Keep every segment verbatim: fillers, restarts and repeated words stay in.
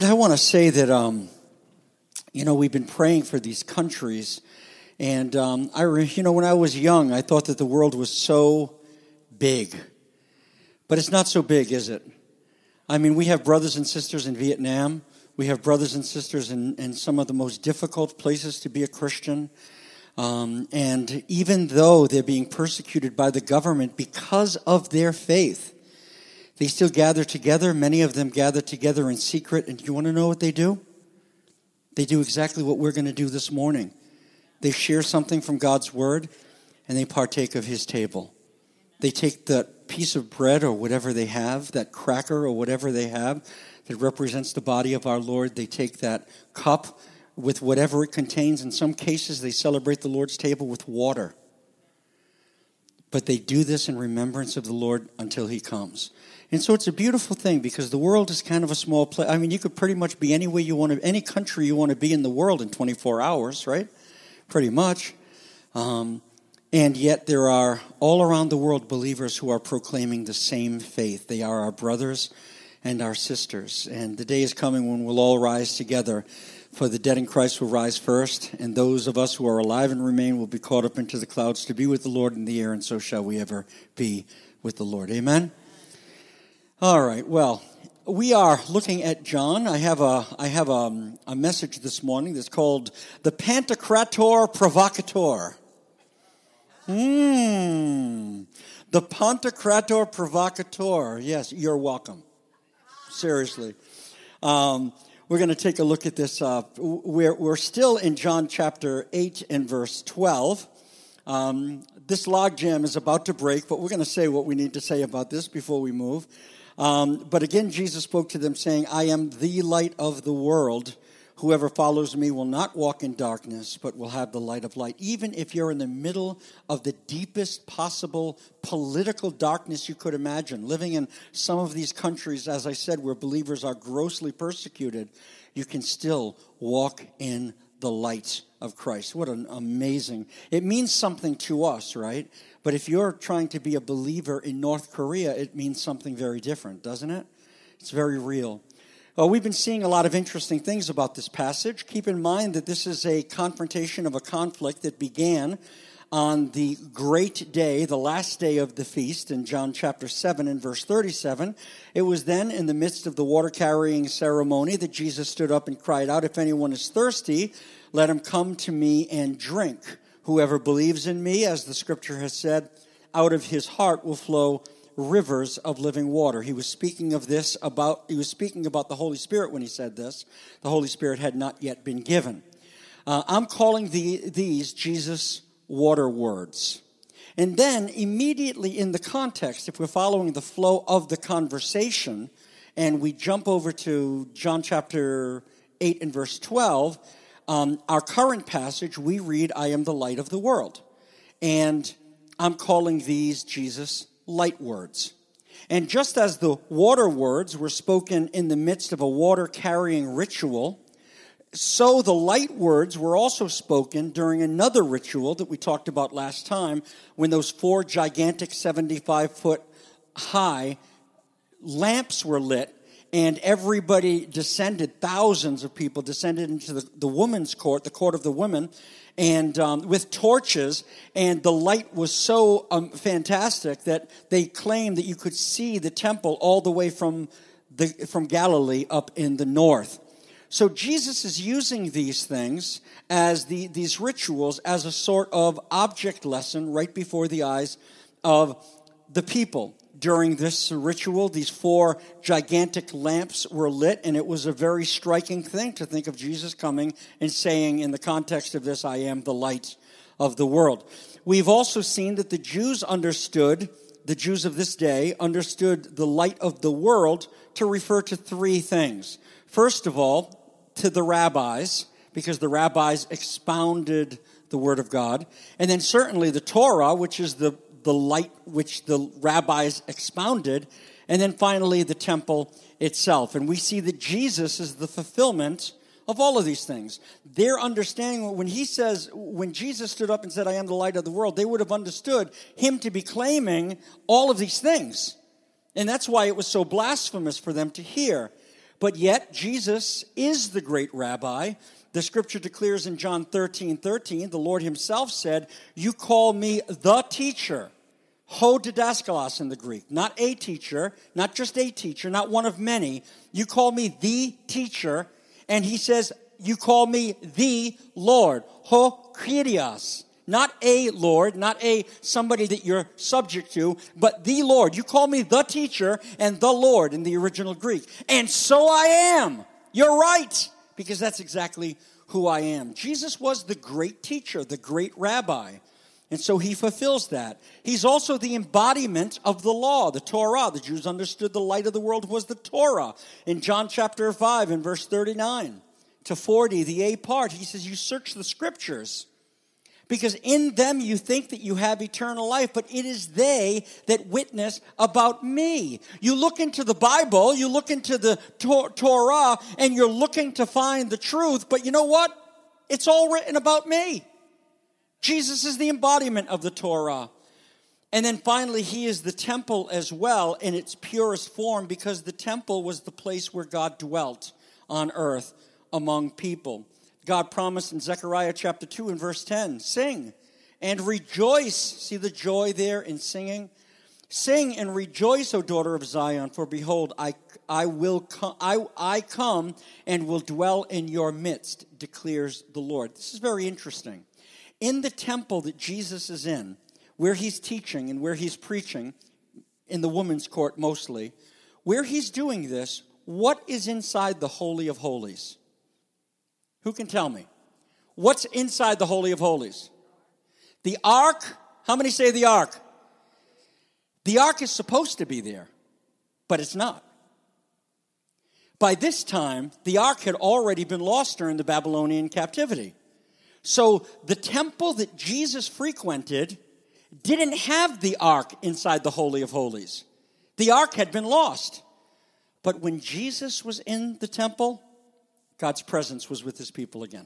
I want to say that, um, you know, we've been praying for these countries, and um, I, re- you know, when I was young, I thought that the world was so big, but it's not so big, is it? I mean, we have brothers and sisters in Vietnam. We have brothers and sisters in, in some of the most difficult places to be a Christian. Um, and even though they're being persecuted by the government because of their faith, they still gather together. Many of them gather together in secret. And you want to know what they do? They do exactly what we're going to do this morning. They share something from God's word, and they partake of his table. They take that piece of bread or whatever they have, that cracker or whatever they have that represents the body of our Lord. They take that cup with whatever it contains. In some cases, they celebrate the Lord's table with water. But they do this in remembrance of the Lord until he comes. And so it's a beautiful thing because the world is kind of a small place. I mean, you could pretty much be anywhere you want to, any country you want to be in the world in twenty-four hours, right? Pretty much. Um, and yet there are all around the world believers who are proclaiming the same faith. They are our brothers and our sisters. And the day is coming when we'll all rise together. For the dead in Christ will rise first, and those of us who are alive and remain will be caught up into the clouds to be with the Lord in the air, and so shall we ever be with the Lord. Amen? All right, well, we are looking at John. I have a I have a, a message this morning that's called the Pantocrator Provocator. Hmm. The Pantocrator Provocator. Yes, you're welcome. Seriously. Um, we're going to take a look at this. Uh, we're, we're still in John chapter eight and verse twelve. Um, this logjam is about to break, but we're going to say what we need to say about this before we move. Um, but again, Jesus spoke to them saying, I am the light of the world. Whoever follows me will not walk in darkness, but will have the light of light. Even if you're in the middle of the deepest possible political darkness you could imagine, living in some of these countries, as I said, where believers are grossly persecuted, you can still walk in the light of Christ. What an amazing, it means something to us, right? But if you're trying to be a believer in North Korea, it means something very different, doesn't it? It's very real. Well, we've been seeing a lot of interesting things about this passage. Keep in mind that this is a confrontation of a conflict that began on the great day, the last day of the feast in John chapter seven and verse thirty-seven. It was then in the midst of the water-carrying ceremony that Jesus stood up and cried out, if anyone is thirsty, let him come to me and drink. Whoever believes in me, as the scripture has said, out of his heart will flow rivers of living water. He was speaking of this about, he was speaking about the Holy Spirit when he said this. The Holy Spirit had not yet been given. Uh, I'm calling the, these Jesus' water words. And then immediately in the context, if we're following the flow of the conversation, and we jump over to John chapter eight and verse twelve, um, our current passage, we read, I am the light of the world. And I'm calling these Jesus' light words. And just as the water words were spoken in the midst of a water-carrying ritual, so the light words were also spoken during another ritual that we talked about last time, when those four gigantic seventy-five foot high lamps were lit, and everybody descended, thousands of people descended into the, the women's court, the court of the women, and um, with torches, and the light was so um, fantastic that they claimed that you could see the temple all the way from the from Galilee up in the north. So Jesus is using these things as the these rituals as a sort of object lesson right before the eyes of the people. During this ritual, these four gigantic lamps were lit, and it was a very striking thing to think of Jesus coming and saying, in the context of this, I am the light of the world. We've also seen that the Jews understood, the Jews of this day, understood the light of the world to refer to three things. First of all, to the rabbis, because the rabbis expounded the Word of God. And then certainly the Torah, which is the the light which the rabbis expounded, and then finally the temple itself. And we see that Jesus is the fulfillment of all of these things. Their understanding, when he says, when Jesus stood up and said, I am the light of the world, they would have understood him to be claiming all of these things. And that's why it was so blasphemous for them to hear. But yet, Jesus is the great rabbi. The scripture declares in John thirteen thirteen, the Lord himself said, you call me the teacher. Ho didaskalos in the Greek. Not a teacher, not just a teacher, not one of many. You call me the teacher. And he says, you call me the Lord. Ho Kyrios. Not a Lord, not a somebody that you're subject to, but the Lord. You call me the teacher and the Lord in the original Greek. And so I am. You're right. Because that's exactly who I am. Jesus was the great teacher, the great rabbi. And so he fulfills that. He's also the embodiment of the law, the Torah. The Jews understood the light of the world was the Torah. In John chapter five and verse thirty-nine to forty, the A part, he says, you search the scriptures because in them you think that you have eternal life, but it is they that witness about me. You look into the Bible, you look into the Tor- Torah, and you're looking to find the truth, but you know what? It's all written about me. Jesus is the embodiment of the Torah. And then finally, he is the temple as well in its purest form because the temple was the place where God dwelt on earth among people. God promised in Zechariah chapter two and verse ten, sing and rejoice. See the joy there in singing? Sing and rejoice, O daughter of Zion, for behold, I, I will come, I, I come and will dwell in your midst, declares the Lord. This is very interesting. In the temple that Jesus is in, where he's teaching and where he's preaching, in the women's court mostly, where he's doing this, what is inside the Holy of Holies? Who can tell me? What's inside the Holy of Holies? The ark. How many say the ark? The ark is supposed to be there, but it's not. By this time, the ark had already been lost during the Babylonian captivity. So the temple that Jesus frequented didn't have the ark inside the Holy of Holies. The ark had been lost. But when Jesus was in the temple, God's presence was with his people again.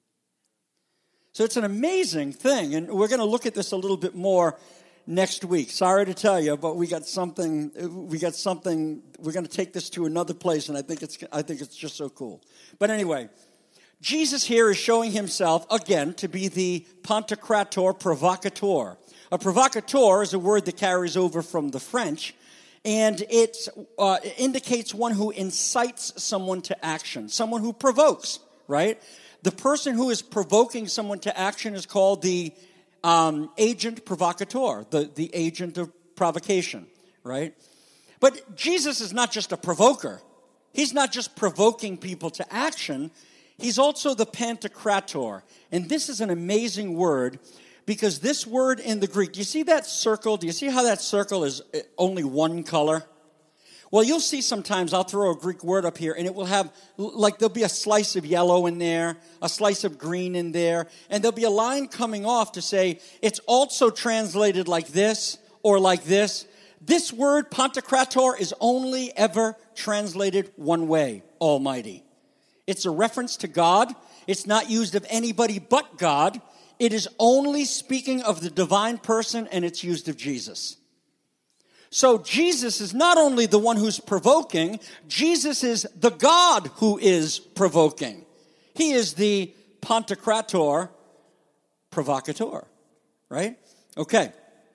So it's an amazing thing, and we're going to look at this a little bit more next week. Sorry to tell you, but we got something. We got something. We're going to take this to another place, and I think it's. I think it's just so cool. But anyway, Jesus here is showing himself again to be the Pantocrator provocateur. A provocateur is a word that carries over from the French. And it uh, indicates one who incites someone to action, someone who provokes, right? The person who is provoking someone to action is called the um, agent provocateur, the, the agent of provocation, right? But Jesus is not just a provoker. He's not just provoking people to action. He's also the Pantocrator. And this is an amazing word. Because this word in the Greek, do you see that circle? Do you see how that circle is only one color? Well, you'll see sometimes, I'll throw a Greek word up here, and it will have, like there'll be a slice of yellow in there, a slice of green in there, and there'll be a line coming off to say, it's also translated like this or like this. This word, Pantocrator, is only ever translated one way, Almighty. It's a reference to God. It's not used of anybody but God. It is only speaking of the divine person, and it's used of Jesus. So Jesus is not only the one who's provoking, Jesus is the God who is provoking. He is the Pantocrator provocateur, right? Okay.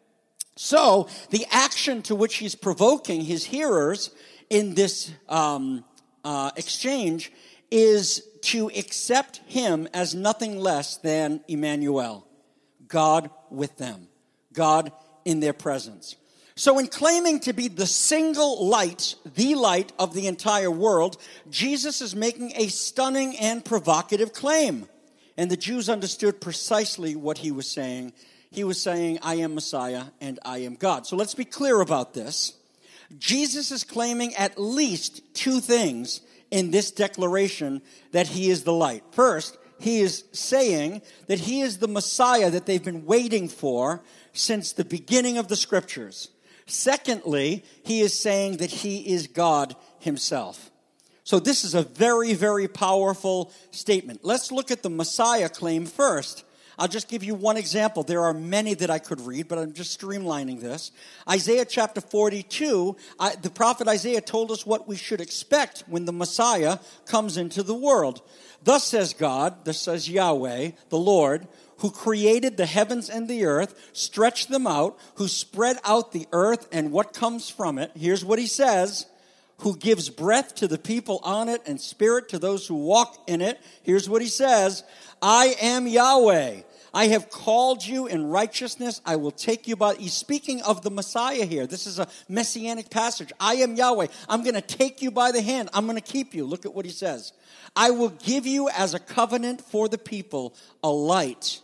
So the action to which he's provoking his hearers in this um, uh, exchange is to accept him as nothing less than Emmanuel, God with them, God in their presence. So in claiming to be the single light, the light of the entire world, Jesus is making a stunning and provocative claim. And the Jews understood precisely what he was saying. He was saying, I am Messiah and I am God. So let's be clear about this. Jesus is claiming at least two things in this declaration that he is the light. First, he is saying that he is the Messiah that they've been waiting for since the beginning of the Scriptures. Secondly, he is saying that he is God himself. So this is a very, very powerful statement. Let's look at the Messiah claim first. I'll just give you one example. There are many that I could read, but I'm just streamlining this. Isaiah chapter forty-two, I, the prophet Isaiah told us what we should expect when the Messiah comes into the world. Thus says God, thus says Yahweh, the Lord, who created the heavens and the earth, stretched them out, who spread out the earth and what comes from it. Here's what he says, who gives breath to the people on it and spirit to those who walk in it. Here's what he says, I am Yahweh. I have called you in righteousness. I will take you by... He's speaking of the Messiah here. This is a messianic passage. I am Yahweh. I'm going to take you by the hand. I'm going to keep you. Look at what he says. I will give you as a covenant for the people, a light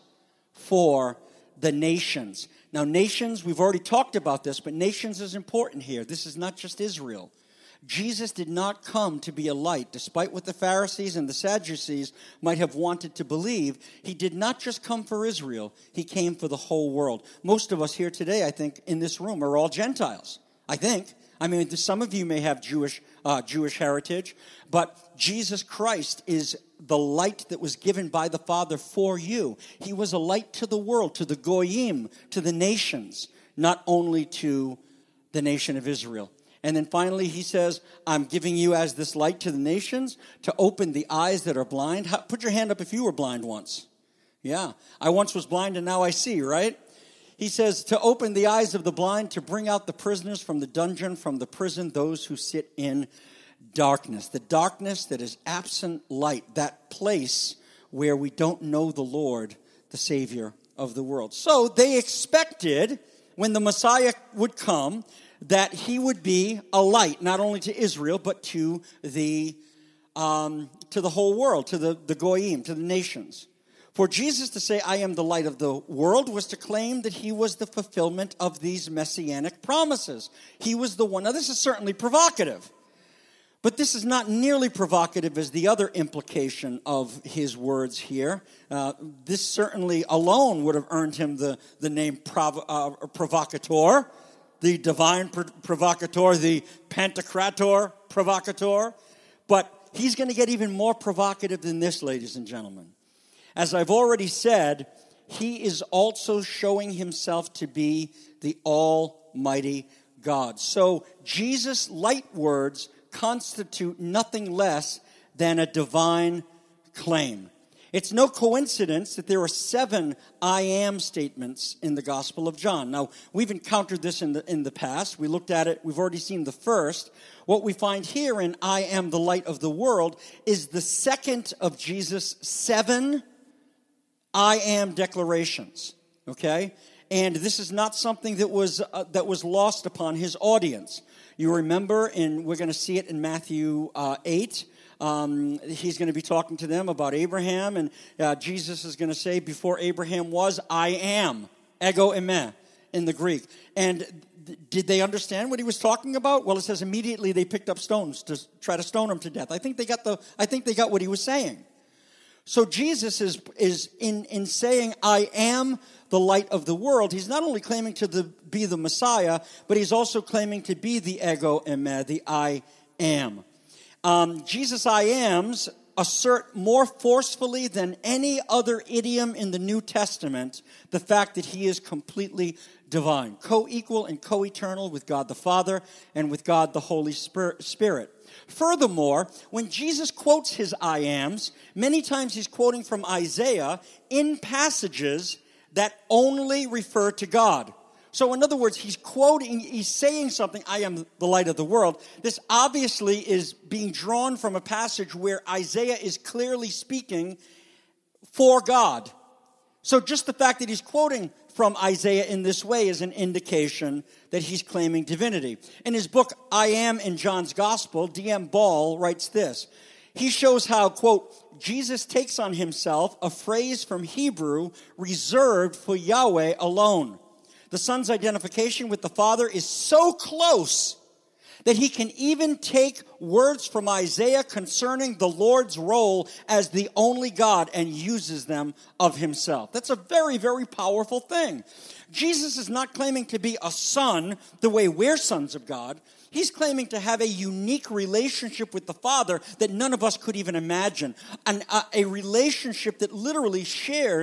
for the nations. Now, nations, we've already talked about this, but nations is important here. This is not just Israel. Jesus did not come to be a light, despite what the Pharisees and the Sadducees might have wanted to believe. He did not just come for Israel. He came for the whole world. Most of us here today, I think, in this room are all Gentiles. I think. I mean, some of you may have Jewish uh, Jewish heritage, but Jesus Christ is the light that was given by the Father for you. He was a light to the world, to the goyim, to the nations, not only to the nation of Israel. And then finally, he says, I'm giving you as this light to the nations to open the eyes that are blind. How, put your hand up if you were blind once. Yeah, I once was blind and now I see, right? He says, to open the eyes of the blind, to bring out the prisoners from the dungeon, from the prison, those who sit in darkness. The darkness that is absent light, that place where we don't know the Lord, the Savior of the world. So they expected, when the Messiah would come, that he would be a light, not only to Israel, but to the um, to the whole world, to the, the goyim, to the nations. For Jesus to say, I am the light of the world, was to claim that he was the fulfillment of these messianic promises. He was the one. Now, this is certainly provocative, but this is not nearly provocative as the other implication of his words here. Uh, this certainly alone would have earned him the, the name prov- uh, provocateur, the divine pr- provocateur, the pantocrator provocateur. But he's going to get even more provocative than this, ladies and gentlemen. As I've already said, he is also showing himself to be the Almighty God. So Jesus' light words constitute nothing less than a divine claim. It's no coincidence that there are seven I am statements in the Gospel of John. Now, we've encountered this in the in the past. We looked at it. We've already seen the first. What we find here in I am the light of the world is the second of Jesus' seven I am declarations. Okay? And this is not something that was uh, that was lost upon his audience. You remember, and we're going to see it in Matthew uh, eight. Um, he's going to be talking to them about Abraham, and uh, Jesus is going to say, before Abraham was, I am, ego eime in the Greek. And th- did they understand what he was talking about? Well, it says immediately they picked up stones to try to stone him to death. I think they got the. I think they got what he was saying. So Jesus is is in in saying, I am the light of the world. He's not only claiming to the, be the Messiah, but he's also claiming to be the ego eime, the I am. Um, Jesus' I ams assert more forcefully than any other idiom in the New Testament the fact that he is completely divine, co-equal and co-eternal with God the Father and with God the Holy Spirit. Furthermore, when Jesus quotes his I ams, many times he's quoting from Isaiah in passages that only refer to God. So in other words, he's quoting, he's saying something, I am the light of the world. This obviously is being drawn from a passage where Isaiah is clearly speaking for God. So just the fact that he's quoting from Isaiah in this way is an indication that he's claiming divinity. In his book, I Am in John's Gospel, D M Ball writes this. He shows how, quote, Jesus takes on himself a phrase from Hebrew reserved for Yahweh alone. The Son's identification with the Father is so close that he can even take words from Isaiah concerning the Lord's role as the only God and uses them of himself. That's a very, very powerful thing. Jesus is not claiming to be a son the way we're sons of God. He's claiming to have a unique relationship with the Father that none of us could even imagine. An, a, a relationship that literally shares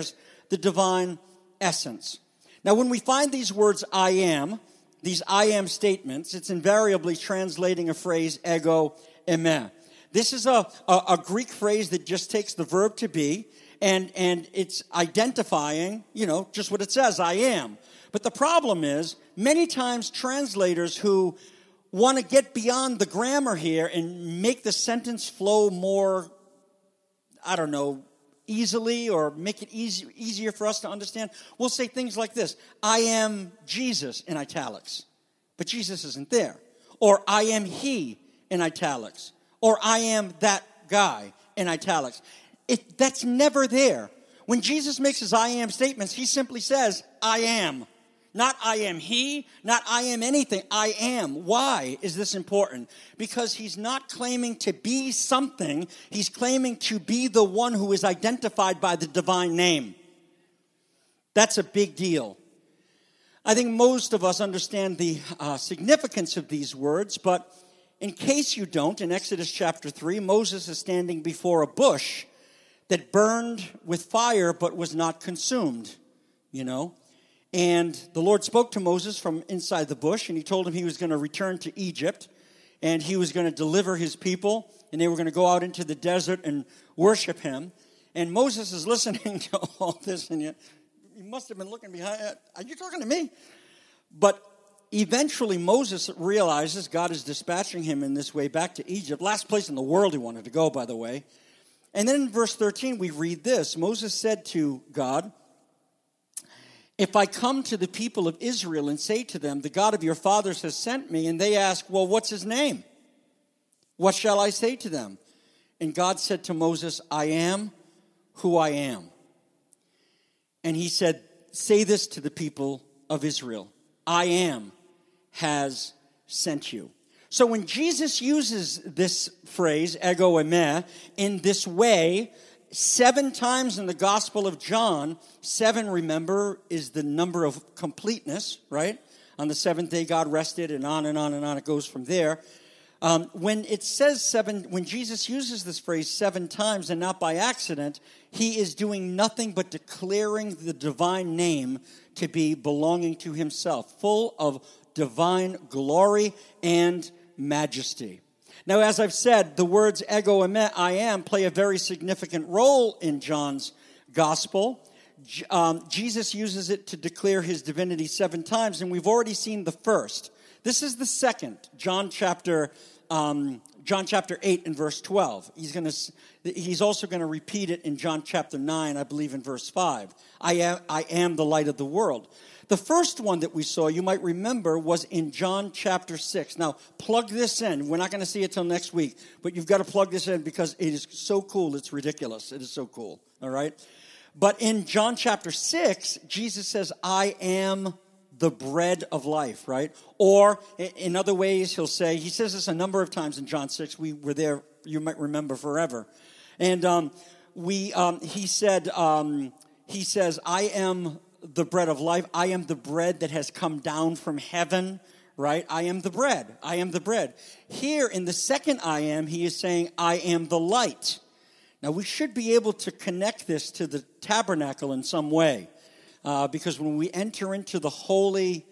the divine essence. Now, when we find these words, I am, these I am statements, it's invariably translating a phrase, ego eime. This is a, a, a Greek phrase that just takes the verb to be, and, and it's identifying, you know, just what it says, I am. But the problem is, many times translators who want to get beyond the grammar here and make the sentence flow more, I don't know, easily or make it easy, easier for us to understand, we'll say things like this: I am Jesus in italics, but Jesus isn't there. Or I am he in italics. Or I am that guy in italics. It, that's never there. When Jesus makes his I am statements, he simply says, I am. Not I am he, not I am anything. I am. Why is this important? Because he's not claiming to be something. He's claiming to be the one who is identified by the divine name. That's a big deal. I think most of us understand the uh, significance of these words, but in case you don't, in Exodus chapter three, Moses is standing before a bush that burned with fire but was not consumed, you know. And the Lord spoke to Moses from inside the bush, and he told him he was going to return to Egypt, and he was going to deliver his people, and they were going to go out into the desert and worship him. And Moses is listening to all this, and yet he must have been looking behind. Are you talking to me? But eventually Moses realizes God is dispatching him in this way back to Egypt. Last place in the world he wanted to go, by the way. And then in verse thirteen, we read this. Moses said to God, if I come to the people of Israel and say to them, the God of your fathers has sent me, and they ask, well, what's his name? What shall I say to them? And God said to Moses, I am who I am. And he said, say this to the people of Israel, I am has sent you. So when Jesus uses this phrase, ego eime, in this way, seven times in the Gospel of John, seven, remember, is the number of completeness, right? On the seventh day, God rested, and on and on and on it goes from there. Um, when it says seven, when Jesus uses this phrase seven times, and not by accident, he is doing nothing but declaring the divine name to be belonging to himself, full of divine glory and majesty. Now, as I've said, the words ego eime, I am, play a very significant role in John's gospel. Um, Jesus uses it to declare his divinity seven times, and we've already seen the first. This is the second, John chapter um, John chapter eight and verse twelve. He's going to. He's also going to repeat it in John chapter nine, I believe, in verse five. I am, I am the light of the world. The first one that we saw, you might remember, was in John chapter six. Now, plug this in. We're not going to see it till next week, but you've got to plug this in because it is so cool. It's ridiculous. It is so cool. All right? But in John chapter six, Jesus says, I am the bread of life, right? Or in other ways, he'll say, he says this a number of times in John six. We were there, you might remember, forever. And um, we, um, he said, um, he says, I am the bread of life. I am the bread that has come down from heaven, right? I am the bread. I am the bread. Here in the second I am, he is saying, I am the light. Now, we should be able to connect this to the tabernacle in some way. Uh, because when we enter into the holy,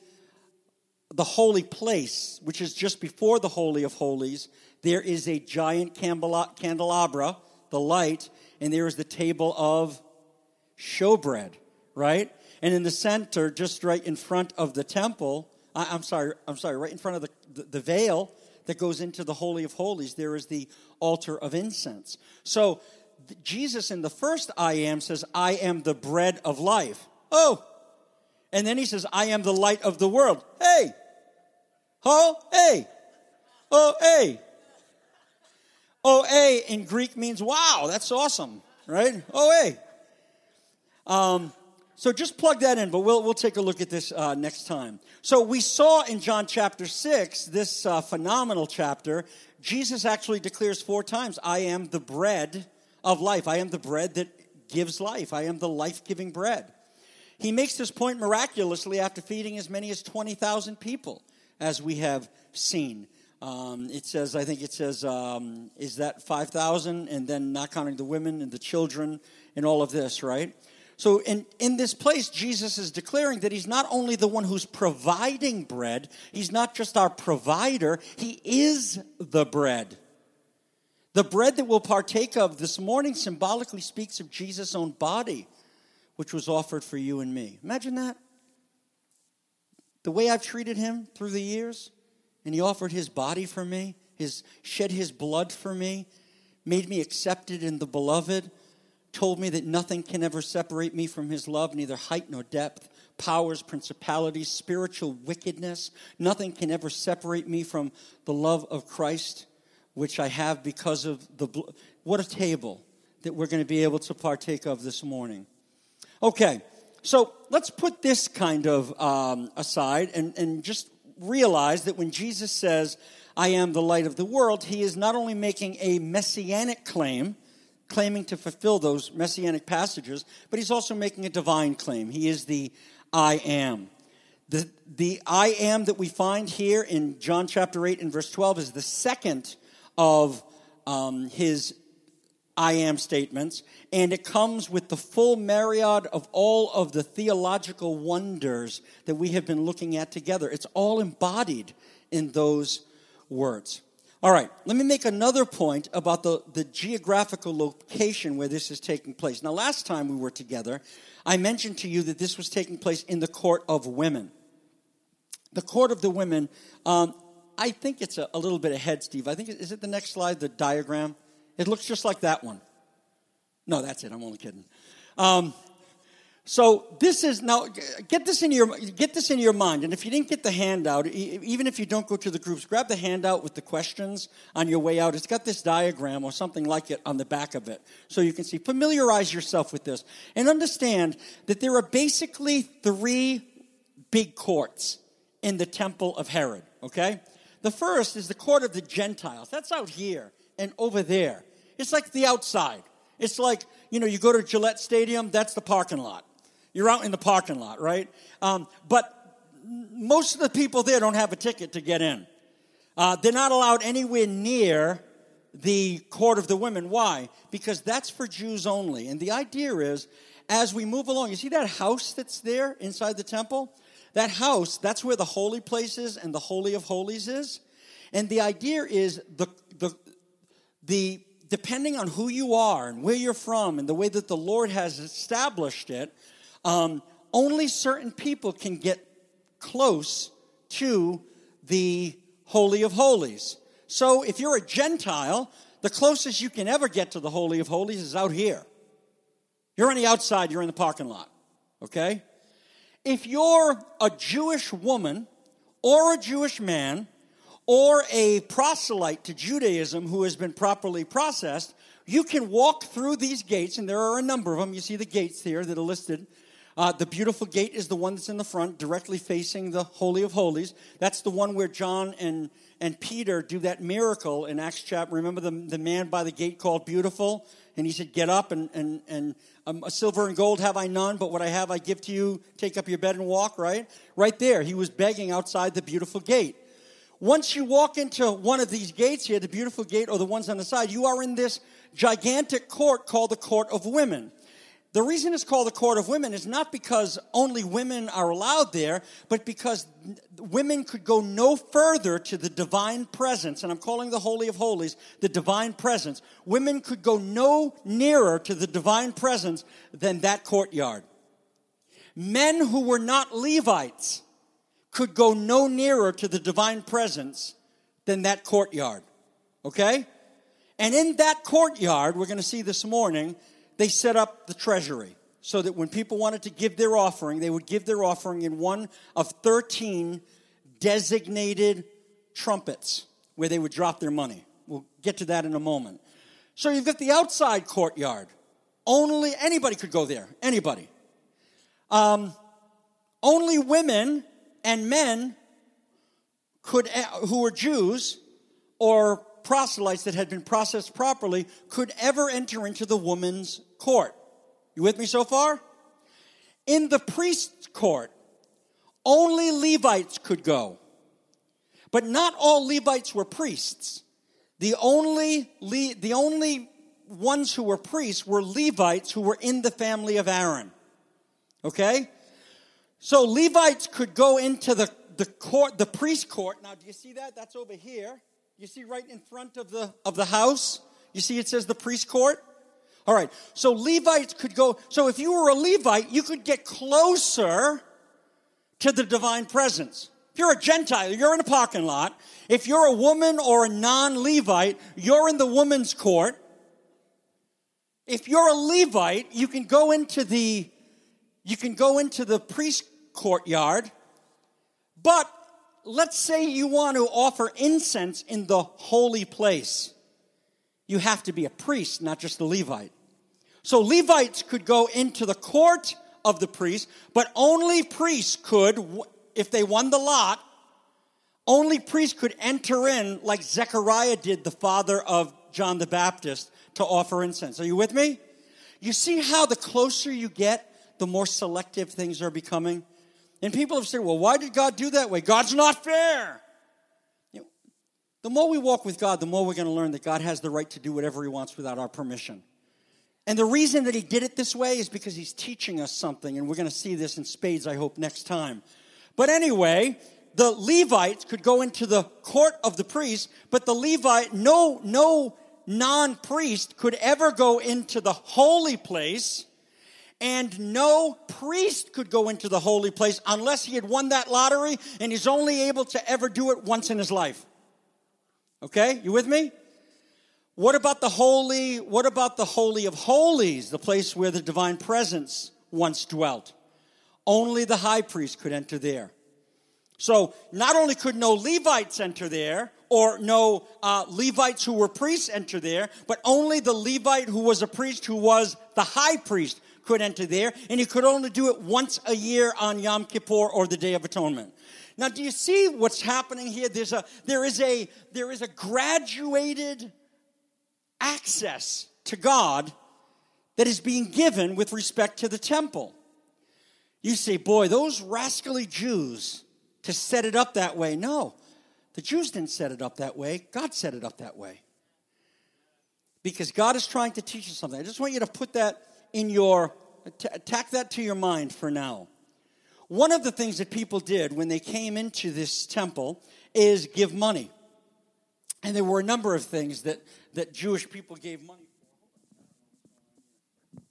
the holy place, which is just before the Holy of Holies, there is a giant candelabra, the light, and there is the table of showbread, right? And in the center, just right in front of the temple, I, I'm sorry, I'm sorry, right in front of the, the, the veil that goes into the Holy of Holies, there is the altar of incense. So th- Jesus in the first I am says, I am the bread of life. Oh, and then he says, I am the light of the world. Hey, oh, hey, oh, hey. Oh, hey in Greek means wow, that's awesome, right? Oh, hey. Um, so just plug that in, but we'll we'll take a look at this uh, next time. So we saw in John chapter six, this uh, phenomenal chapter, Jesus actually declares four times, I am the bread of life. I am the bread that gives life. I am the life-giving bread. He makes this point miraculously after feeding as many as twenty thousand people, as we have seen. Um, it says, I think it says, um, is that five thousand? And then not counting the women and the children and all of this, right? So in, in this place, Jesus is declaring that he's not only the one who's providing bread, he's not just our provider, he is the bread. The bread that we'll partake of this morning symbolically speaks of Jesus' own body, which was offered for you and me. Imagine that. The way I've treated him through the years, and he offered his body for me, his shed his blood for me, made me accepted in the beloved, told me that nothing can ever separate me from his love, neither height nor depth, powers, principalities, spiritual wickedness. Nothing can ever separate me from the love of Christ, which I have because of the blood. What a table that we're going to be able to partake of this morning. Okay, so let's put this kind of um, aside and, and just realize that when Jesus says, I am the light of the world, he is not only making a messianic claim, claiming to fulfill those messianic passages, but he's also making a divine claim. He is the I am. The, the I am that we find here in John chapter eight and verse twelve is the second of um, his I am statements, and it comes with the full myriad of all of the theological wonders that we have been looking at together. It's all embodied in those words. All right, let me make another point about the, the geographical location where this is taking place. Now, last time we were together, I mentioned to you that this was taking place in the court of women. The court of the women, um, I think it's a, a little bit ahead, Steve. I think, is it the next slide, the diagram? It looks just like that one. No, that's it. I'm only kidding. Um, so this is, now, get this in your get this in your mind. And if you didn't get the handout, even if you don't go to the groups, grab the handout with the questions on your way out. It's got this diagram or something like it on the back of it. So you can see, familiarize yourself with this. And understand that there are basically three big courts in the temple of Herod, okay? The first is the court of the Gentiles. That's out here and over there. It's like the outside. It's like, you know, you go to Gillette Stadium, that's the parking lot. You're out in the parking lot, right? Um, but most of the people there don't have a ticket to get in. Uh, they're not allowed anywhere near the court of the women. Why? Because that's for Jews only. And the idea is, as we move along, you see that house that's there inside the temple? That house, that's where the holy place is and the Holy of Holies is. And the idea is the the the depending on who you are and where you're from and the way that the Lord has established it, um, only certain people can get close to the Holy of Holies. So if you're a Gentile, the closest you can ever get to the Holy of Holies is out here. You're on the outside, you're in the parking lot, okay? If you're a Jewish woman or a Jewish man or a proselyte to Judaism who has been properly processed, you can walk through these gates, and there are a number of them. You see the gates here that are listed. Uh, the beautiful gate is the one that's in the front, directly facing the Holy of Holies. That's the one where John and, and Peter do that miracle in Acts chapter. Remember the, the man by the gate called Beautiful? And he said, get up, and, and, and um, silver and gold have I none, but what I have I give to you. Take up your bed and walk, right? Right there, he was begging outside the beautiful gate. Once you walk into one of these gates here, the beautiful gate or the ones on the side, you are in this gigantic court called the Court of Women. The reason it's called the Court of Women is not because only women are allowed there, but because women could go no further to the divine presence, and I'm calling the Holy of Holies the divine presence. Women could go no nearer to the divine presence than that courtyard. Men who were not Levites could go no nearer to the divine presence than that courtyard, okay? And in that courtyard, we're going to see this morning, they set up the treasury so that when people wanted to give their offering, they would give their offering in one of thirteen designated trumpets where they would drop their money. We'll get to that in a moment. So you've got the outside courtyard. Only anybody could go there, anybody. Um, only women and men could, who were Jews or proselytes that had been processed properly, could ever enter into the woman's court. You with me so far? In the priest's court, only Levites could go. But not all Levites were priests. The only, the only ones who were priests were Levites who were in the family of Aaron. Okay? So Levites could go into the, the court, the priest court. Now, do you see that? That's over here. You see right in front of the of the house? You see it says the priest court? All right. So Levites could go. So if you were a Levite, you could get closer to the divine presence. If you're a Gentile, you're in a parking lot. If you're a woman or a non-Levite, you're in the woman's court. If you're a Levite, you can go into the you can go into the priest courtyard. But let's say you want to offer incense in the holy place. You have to be a priest, not just a Levite. So Levites could go into the court of the priest, but only priests could, if they won the lot, only priests could enter in like Zechariah did, the father of John the Baptist, to offer incense. Are you with me? You see how the closer you get, the more selective things are becoming? And people have said, well, why did God do that way? God's not fair. You know, the more we walk with God, the more we're going to learn that God has the right to do whatever he wants without our permission. And the reason that he did it this way is because he's teaching us something, and we're going to see this in spades, I hope, next time. But anyway, the Levites could go into the court of the priest, but the Levite, no, no non-priest could ever go into the holy place, and no priest could go into the holy place unless he had won that lottery, and he's only able to ever do it once in his life. Okay, you with me? What about the holy, what about the Holy of Holies, the place where the divine presence once dwelt? Only the high priest could enter there. So not only could no Levites enter there, or no uh, Levites who were priests enter there, but only the Levite who was a priest, who was the high priest, could enter there, and he could only do it once a year on Yom Kippur or the Day of Atonement. Now, do you see what's happening here? There's a there is a there is a graduated access to God that is being given with respect to the temple. You say, boy, those rascally Jews to set it up that way. No, the Jews didn't set it up that way. God set it up that way. Because God is trying to teach you something. I just want you to put that in your, tack that to your mind for now. One of the things that people did when they came into this temple is give money. And there were a number of things that, that Jewish people gave money for.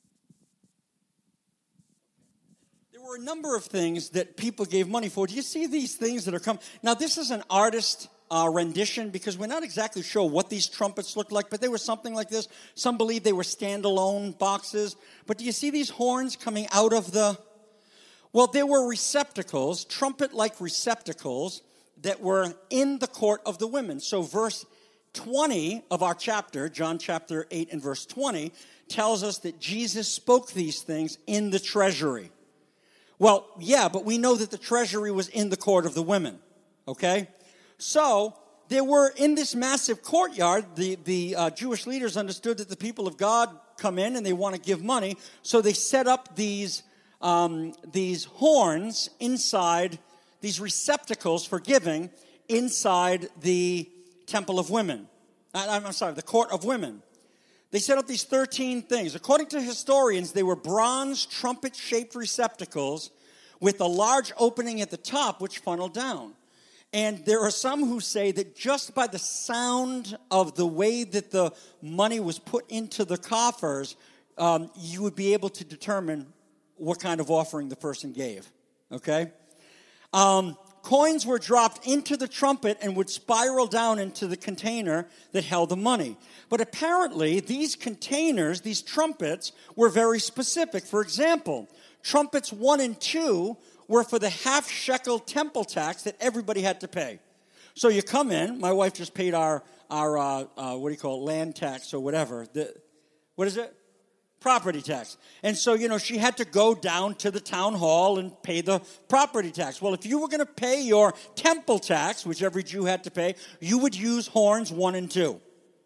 There were a number of things that people gave money for. Do you see these things that are coming? Now, this is an artist Uh, rendition, because we're not exactly sure what these trumpets look like, but they were something like this. Some believe they were standalone boxes. But do you see these horns coming out of the... Well, there were receptacles, trumpet-like receptacles, that were in the court of the women. So verse twenty of our chapter, John chapter eight and verse twenty, tells us that Jesus spoke these things in the treasury. Well, yeah, but we know that the treasury was in the court of the women, okay? So there were, in this massive courtyard, the, the uh, Jewish leaders understood that the people of God come in and they want to give money. So they set up these, um, these horns inside, these receptacles for giving inside the temple of women. I, I'm sorry, the court of women. They set up these thirteen things. According to historians, they were bronze trumpet-shaped receptacles with a large opening at the top which funneled down. And there are some who say that just by the sound of the way that the money was put into the coffers, um, you would be able to determine what kind of offering the person gave. Okay? Um, coins were dropped into the trumpet and would spiral down into the container that held the money. But apparently, these containers, these trumpets, were very specific. For example, trumpets one and two were for the half shekel temple tax that everybody had to pay. So you come in. My wife just paid our our uh, uh, what do you call it, land tax or whatever. The, what is it? Property tax. And so, you know, she had to go down to the town hall and pay the property tax. Well, if you were going to pay your temple tax, which every Jew had to pay, you would use horns one and two.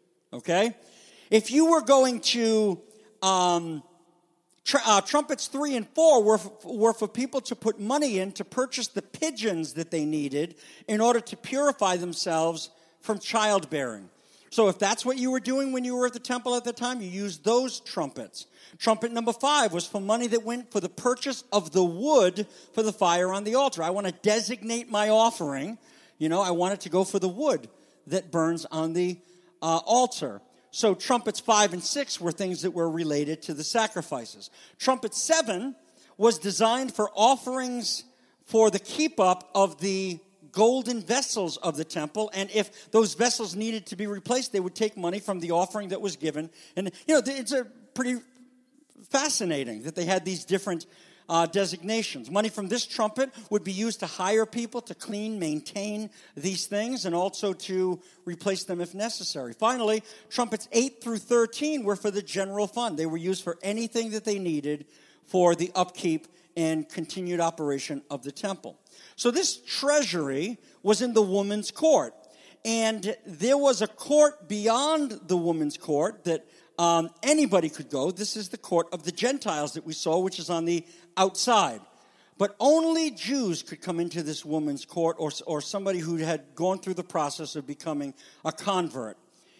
Okay? If you were going to... Um, Tr- uh, trumpets three and four were, f- were for people to put money in to purchase the pigeons that they needed in order to purify themselves from childbearing. So if that's what you were doing when you were at the temple at the time, you used those trumpets. Trumpet number five was for money that went for the purchase of the wood for the fire on the altar. I want to designate my offering. You know, I want it to go for the wood that burns on the uh, altar. So trumpets five and six were things that were related to the sacrifices. Trumpet seven was designed for offerings for the keep up of the golden vessels of the temple, and if those vessels needed to be replaced, they would take money from the offering that was given. And, you know, it's a pretty fascinating that they had these different uh, designations. Money from this trumpet would be used to hire people to clean, maintain these things, and also to replace them if necessary. Finally, trumpets eight through thirteen were for the general fund. They were used for anything that they needed for the upkeep and continued operation of the temple. So this treasury was in the woman's court. And there was a court beyond the woman's court that um, anybody could go. This is the court of the Gentiles that we saw, which is on the outside. But only Jews could come into this woman's court, or, or somebody who had gone through the process of becoming a convert.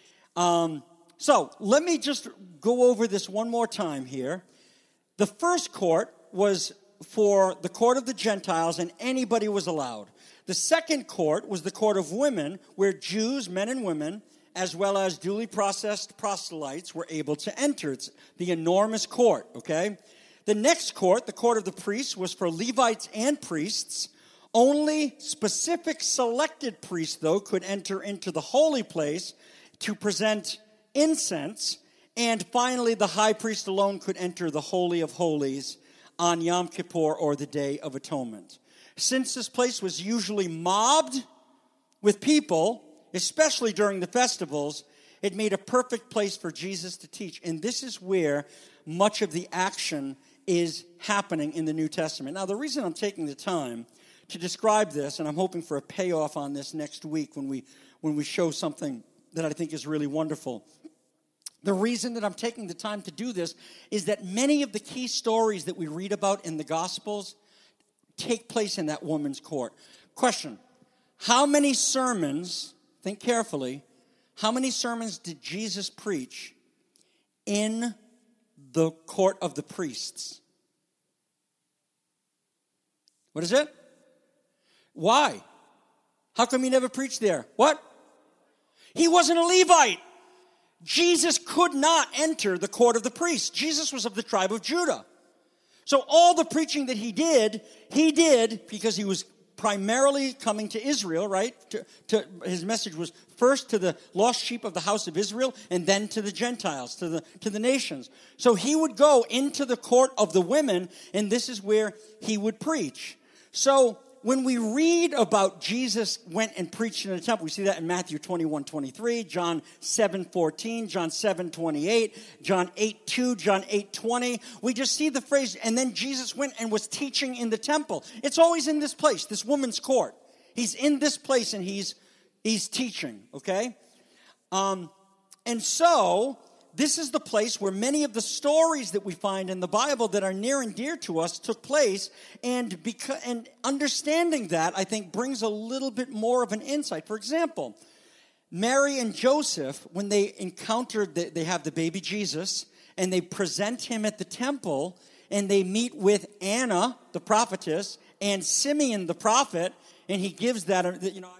Um, so let me just go over this one more time here. The first court was for the court of the Gentiles, and anybody was allowed. The second court was the court of women, where Jews, men and women, as well as duly processed proselytes, were able to enter. It's the enormous court, okay? The next court, the court of the priests, was for Levites and priests. Only specific selected priests, though, could enter into the holy place to present incense. And finally, the high priest alone could enter the Holy of Holies on Yom Kippur, or the Day of Atonement. Since this place was usually mobbed with people, especially during the festivals, it made a perfect place for Jesus to teach. And this is where much of the action is happening in the New Testament. Now, the reason I'm taking the time to describe this, and I'm hoping for a payoff on this next week when we when we show something that I think is really wonderful. The reason that I'm taking the time to do this is that many of the key stories that we read about in the Gospels take place in that woman's court. Question: how many sermons, think carefully, how many sermons did Jesus preach in the court of the priests? What is it? Why? How come he never preached there? What? He wasn't a Levite. Jesus could not enter the court of the priests. Jesus was of the tribe of Judah. So all the preaching that he did, he did because he was primarily coming to Israel, right? To, to, his message was first to the lost sheep of the house of Israel, and then to the Gentiles, to the, to the nations. So he would go into the court of the women, and this is where he would preach. So when we read about Jesus went and preached in the temple, we see that in Matthew twenty-one twenty-three, John seven fourteen, John seven twenty-eight, John eight two, John eight twenty. We just see the phrase, and then Jesus went and was teaching in the temple. It's always in this place, this woman's court. He's in this place and he's he's teaching, okay? Um, and so this is the place where many of the stories that we find in the Bible that are near and dear to us took place. And because, and understanding that, I think, brings a little bit more of an insight. For example, Mary and Joseph, when they encountered, the, they have the baby Jesus, and they present him at the temple, and they meet with Anna, the prophetess, and Simeon, the prophet, and he gives that, you know,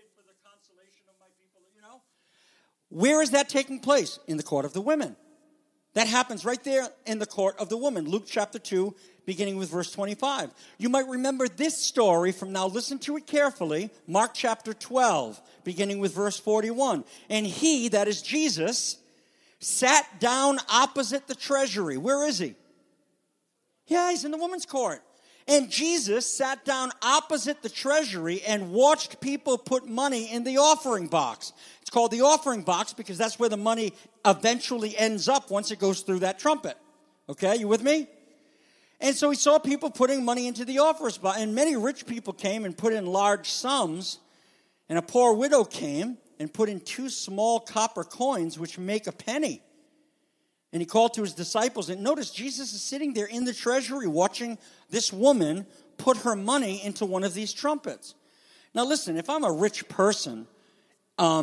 where is that taking place? In the court of the women. That happens right there in the court of the women. Luke chapter two, beginning with verse twenty-five. You might remember this story from, now listen to it carefully, Mark chapter twelve, beginning with verse forty-one. And he, that is Jesus, sat down opposite the treasury. Where is he? Yeah, he's in the women's court. And Jesus sat down opposite the treasury and watched people put money in the offering box. It's called the offering box because that's where the money eventually ends up once it goes through that trumpet. Okay, you with me? And so he saw people putting money into the offering box. And many rich people came and put in large sums. And a poor widow came and put in two small copper coins, which make a penny. And he called to his disciples, and notice Jesus is sitting there in the treasury watching this woman put her money into one of these trumpets. Now listen, if I'm a rich person, um,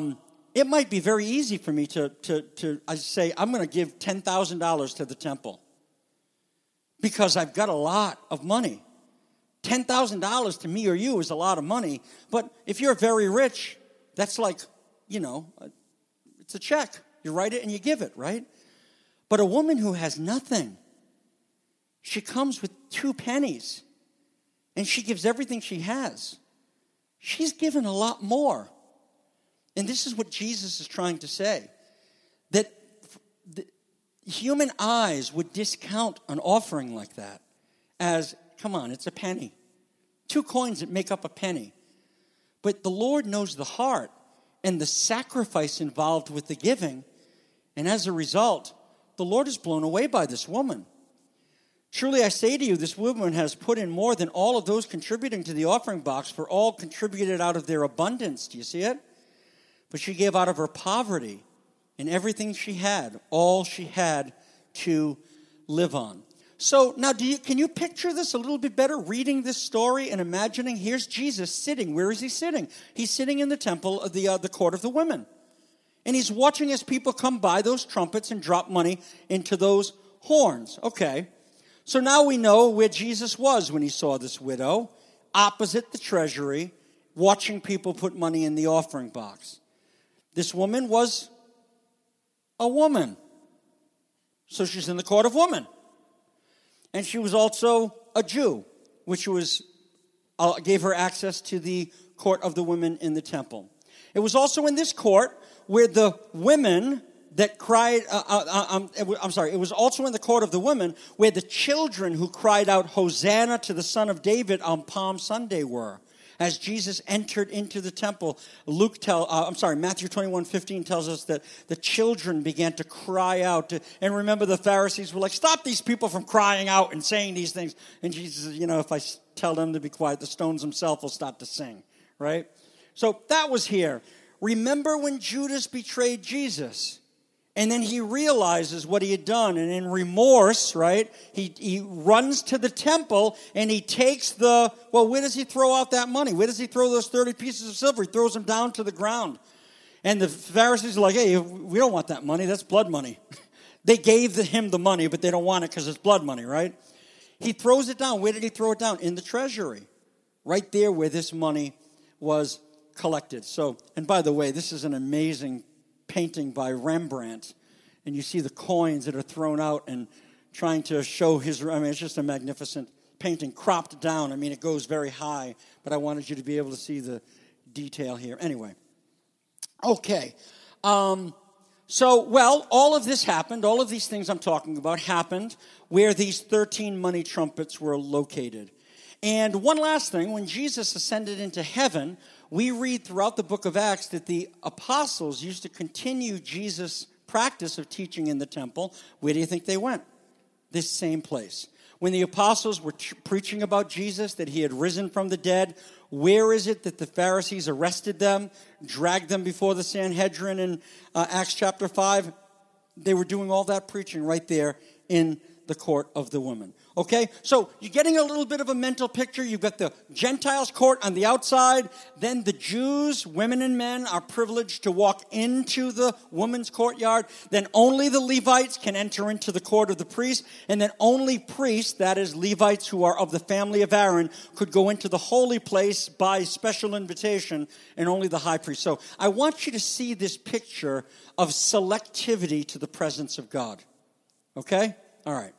it might be very easy for me to, to, to I say, I'm going to give ten thousand dollars to the temple because I've got a lot of money. ten thousand dollars to me or you is a lot of money, but if you're very rich, that's like, you know, it's a check. You write it and you give it, right? But a woman who has nothing, she comes with two pennies and she gives everything she has. She's given a lot more. And this is what Jesus is trying to say, that the human eyes would discount an offering like that as, come on, it's a penny. Two coins that make up a penny. But the Lord knows the heart and the sacrifice involved with the giving. And as a result, the Lord is blown away by this woman. Truly I say to you, this woman has put in more than all of those contributing to the offering box, for all contributed out of their abundance. Do you see it? But she gave out of her poverty and everything she had, all she had to live on. So now do you, can you picture this a little bit better, reading this story and imagining here's Jesus sitting. Where is he sitting? He's sitting in the temple of the, uh, the court of the women. And he's watching as people come by those trumpets and drop money into those horns. Okay. So now we know where Jesus was when he saw this widow, opposite the treasury, watching people put money in the offering box. This woman was a woman. So she's in the court of women. And she was also a Jew, which was uh, gave her access to the court of the women in the temple. It was also in this court where the women that cried, uh, uh, um, I'm sorry, it was also in the court of the women where the children who cried out, Hosanna to the Son of David on Palm Sunday were. As Jesus entered into the temple, Luke tell, uh, I'm sorry, Matthew twenty-one fifteen tells us that the children began to cry out. And remember, the Pharisees were like, stop these people from crying out and saying these things. And Jesus says, you know, if I tell them to be quiet, the stones themselves will start to sing, right? So that was here. Remember when Judas betrayed Jesus? And then he realizes what he had done. And in remorse, right, he, he runs to the temple and he takes the, well, where does he throw out that money? Where does he throw those thirty pieces of silver? He throws them down to the ground. And the Pharisees are like, hey, we don't want that money. That's blood money. They gave him the money, but they don't want it because it's blood money, right? He throws it down. Where did he throw it down? In the treasury. Right there where this money was collected. So, and by the way, this is an amazing painting by Rembrandt, and you see the coins that are thrown out and trying to show his, I mean, it's just a magnificent painting, cropped down. I mean, it goes very high, but I wanted you to be able to see the detail here. Anyway, okay. Um, so, well, all of this happened, all of these things I'm talking about happened where these thirteen money trumpets were located. And one last thing, when Jesus ascended into heaven, we read throughout the book of Acts that the apostles used to continue Jesus' practice of teaching in the temple. Where do you think they went? This same place. When the apostles were t- preaching about Jesus, that he had risen from the dead, where is it that the Pharisees arrested them, dragged them before the Sanhedrin in uh, Acts chapter five? They were doing all that preaching right there in the court of the women. Okay, so you're getting a little bit of a mental picture. You've got the Gentiles' court on the outside. Then the Jews, women and men, are privileged to walk into the women's courtyard. Then only the Levites can enter into the court of the priests. And then only priests, that is Levites who are of the family of Aaron, could go into the holy place by special invitation, and only the high priest. So I want you to see this picture of selectivity to the presence of God. Okay? All right.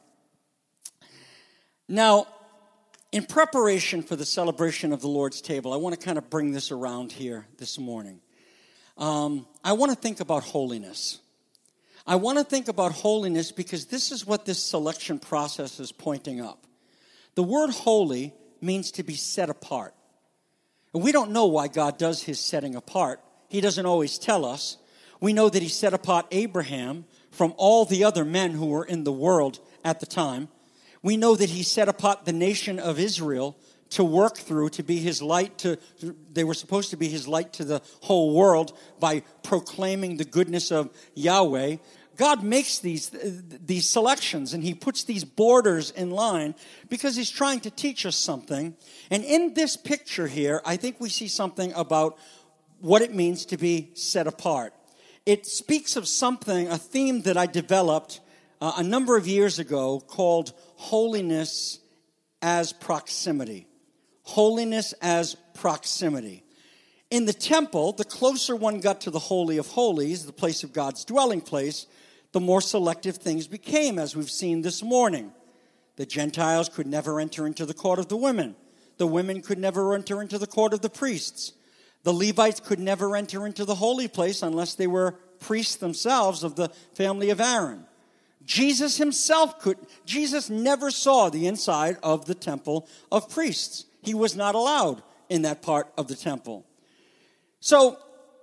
Now, in preparation for the celebration of the Lord's table, I want to kind of bring this around here this morning. Um, I want to think about holiness. I want to think about holiness because this is what this selection process is pointing up. The word holy means to be set apart. And we don't know why God does his setting apart. He doesn't always tell us. We know that he set apart Abraham from all the other men who were in the world at the time. We know that he set apart the nation of Israel to work through, to be his light to, they were supposed to be his light to the whole world by proclaiming the goodness of Yahweh. God makes these, these selections and he puts these borders in line because he's trying to teach us something. And in this picture here, I think we see something about what it means to be set apart. it speaks of something, a theme that I developed uh, a number of years ago called holiness as proximity. Holiness as proximity. In the temple, the closer one got to the Holy of Holies, the place of God's dwelling place, the more selective things became, as we've seen this morning. The Gentiles could never enter into the court of the women. The women could never enter into the court of the priests. The Levites could never enter into the holy place unless they were priests themselves of the family of Aaron. Jesus himself could, Jesus never saw the inside of the temple of priests. He was not allowed in that part of the temple. So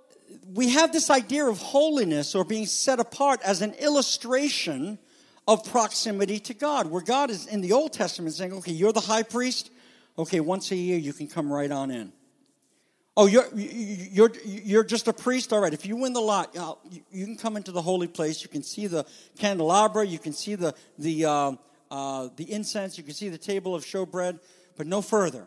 we have this idea of holiness or being set apart as an illustration of proximity to God, where God is in the Old Testament saying, okay, you're the high priest. Okay, once a year you can come right on in. Oh, you're you're you're just a priest? All right, if you win the lot, you can come into the holy place. You can see the candelabra. You can see the the uh, uh, the incense. You can see the table of showbread, but no further.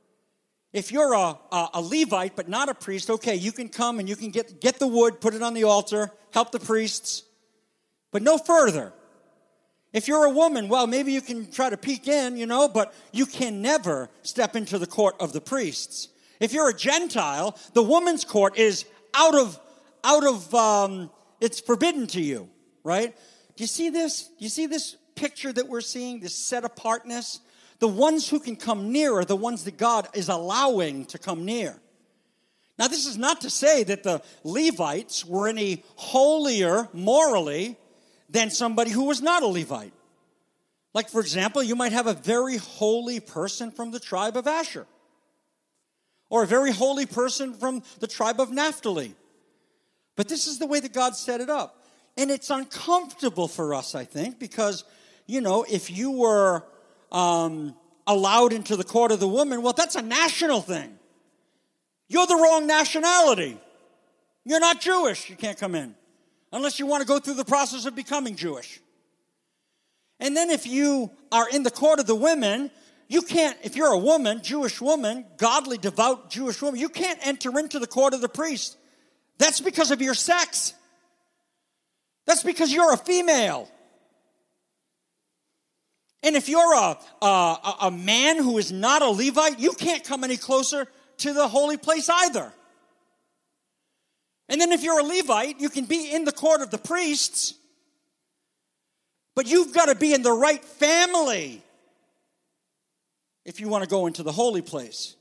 If you're a, a, a Levite but not a priest, okay, you can come and you can get, get the wood, put it on the altar, help the priests, but no further. If you're a woman, well, maybe you can try to peek in, you know, but you can never step into the court of the priests. If you're a Gentile, the woman's court is out of, out of, um, it's forbidden to you, right? Do you see this? Do you see this picture that we're seeing, this set apartness? The ones who can come near are the ones that God is allowing to come near. Now, this is not to say that the Levites were any holier morally than somebody who was not a Levite. Like, for example, you might have a very holy person from the tribe of Asher, or a very holy person from the tribe of Naphtali. But this is the way that God set it up. And it's uncomfortable for us, I think, because, you know, if you were um, allowed into the court of the woman, well, that's a national thing. You're the wrong nationality. You're not Jewish. You can't come in unless you want to go through the process of becoming Jewish. And then if you are in the court of the women, you can't, if you're a woman, Jewish woman, godly, devout Jewish woman, you can't enter into the court of the priest. That's because of your sex. That's because you're a female. And if you're a, a, a man who is not a Levite, you can't come any closer to the holy place either. And then if you're a Levite, you can be in the court of the priests, but you've got to be in the right family if you want to go into the holy place.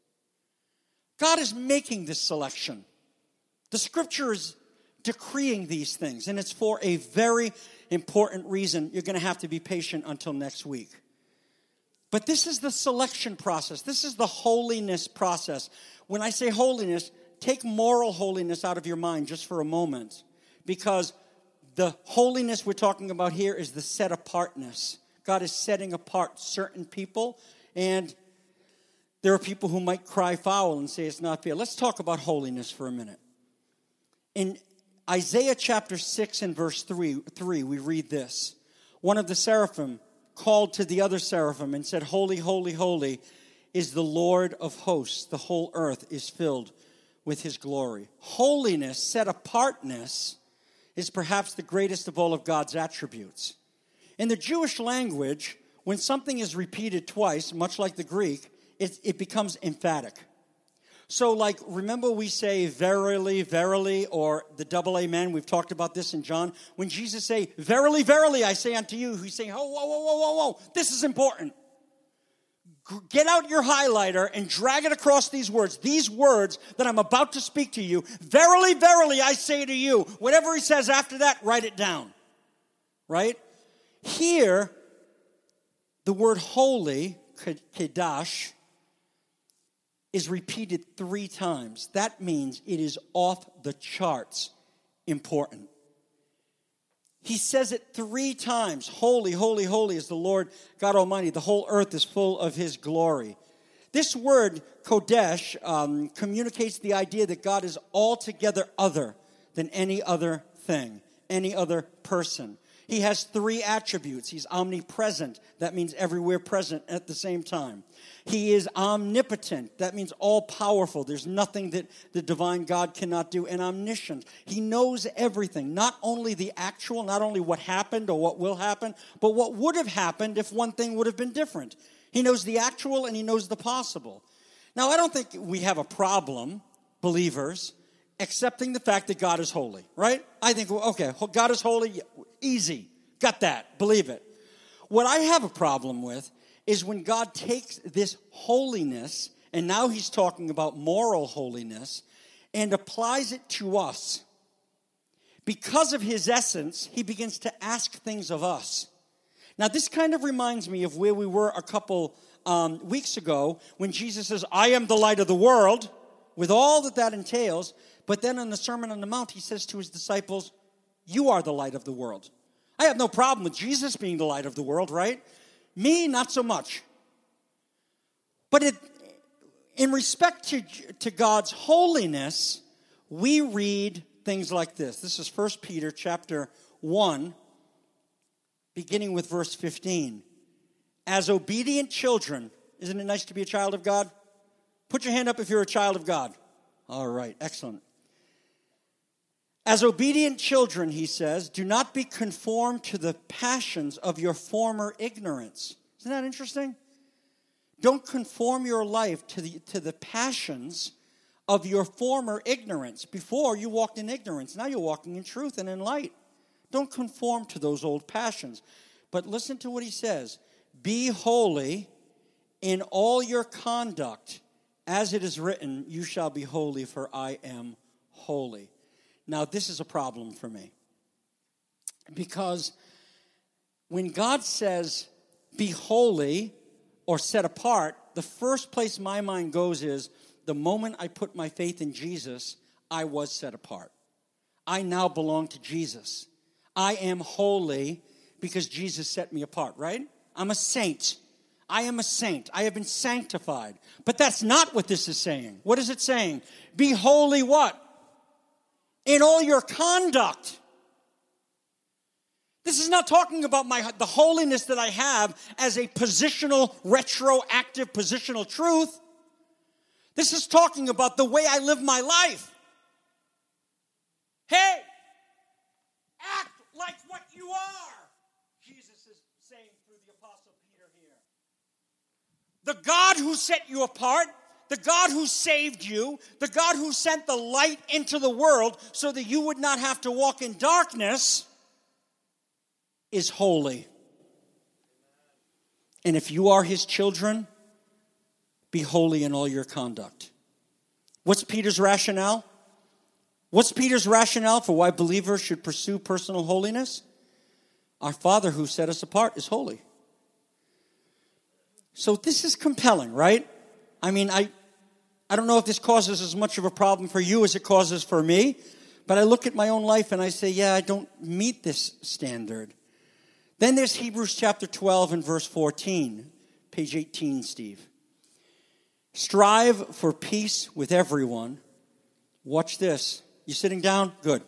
God is making this selection. The Scripture is decreeing these things, and it's for a very important reason. You're going to have to be patient until next week. But this is the selection process. This is the holiness process. When I say holiness, take moral holiness out of your mind just for a moment, because the holiness we're talking about here is the set apartness. God is setting apart certain people, and there are people who might cry foul and say it's not fair. Let's talk about holiness for a minute. In Isaiah chapter six and verse three, three, we read this. One of the seraphim called to the other seraphim and said, "Holy, holy, holy is the Lord of hosts. The whole earth is filled with his glory." Holiness, set apartness, is perhaps the greatest of all of God's attributes. In the Jewish language, when something is repeated twice, much like the Greek, it, it becomes emphatic. So, like, remember we say verily, verily, or the double amen. We've talked about this in John. When Jesus say, verily, verily, I say unto you, he's saying, oh, whoa, whoa, whoa, whoa, whoa, this is important. Get out your highlighter and drag it across these words. These words that I'm about to speak to you. Verily, verily, I say to you. Whatever he says after that, write it down. Right? Here, the word holy, kedash, is repeated three times. That means it is off the charts important. He says it three times. Holy, holy, holy is the Lord God Almighty. The whole earth is full of his glory. This word, kodesh, um, communicates the idea that God is altogether other than any other thing, any other person. He has three attributes. He's omnipresent. That means everywhere present at the same time. He is omnipotent. That means all-powerful. There's nothing that the divine God cannot do. And omniscient. He knows everything. Not only the actual, not only what happened or what will happen, but what would have happened if one thing would have been different. He knows the actual and he knows the possible. Now, I don't think we have a problem, believers, accepting the fact that God is holy, right? I think, well, okay, God is holy, easy. Got that. Believe it. What I have a problem with is when God takes this holiness, and now he's talking about moral holiness, and applies it to us. Because of his essence, he begins to ask things of us. Now, this kind of reminds me of where we were a couple um, weeks ago when Jesus says, I am the light of the world, with all that that entails. But then in the Sermon on the Mount, he says to his disciples, you are the light of the world. I have no problem with Jesus being the light of the world, right? Me, not so much. But it, in respect to, to God's holiness, we read things like this. This is First Peter chapter one, beginning with verse fifteen. As obedient children, isn't it nice to be a child of God? Put your hand up if you're a child of God. All right, excellent. As obedient children, he says, do not be conformed to the passions of your former ignorance. Isn't that interesting? Don't conform your life to the, to the passions of your former ignorance. Before, you walked in ignorance. Now you're walking in truth and in light. Don't conform to those old passions. But listen to what he says. Be holy in all your conduct. As it is written, you shall be holy, for I am holy. Now, this is a problem for me. Because when God says, be holy or set apart, the first place my mind goes is, the moment I put my faith in Jesus, I was set apart. I now belong to Jesus. I am holy because Jesus set me apart, right? I'm a saint. I am a saint. I have been sanctified. But that's not what this is saying. What is it saying? Be holy what? In all your conduct. This is not talking about my the holiness that I have as a positional, retroactive positional truth. This is talking about the way I live my life. Hey, act like what you are, Jesus is saying through the Apostle Peter here. The God who set you apart, the God who saved you, the God who sent the light into the world so that you would not have to walk in darkness, is holy. And if you are his children, be holy in all your conduct. What's Peter's rationale? What's Peter's rationale for why believers should pursue personal holiness? Our Father who set us apart is holy. So this is compelling, right? I mean, I, I don't know if this causes as much of a problem for you as it causes for me, but I look at my own life and I say, yeah, I don't meet this standard. Then there's Hebrews chapter twelve and verse fourteen, page eighteen, Steve. Strive for peace with everyone. Watch this. You sitting down? Good.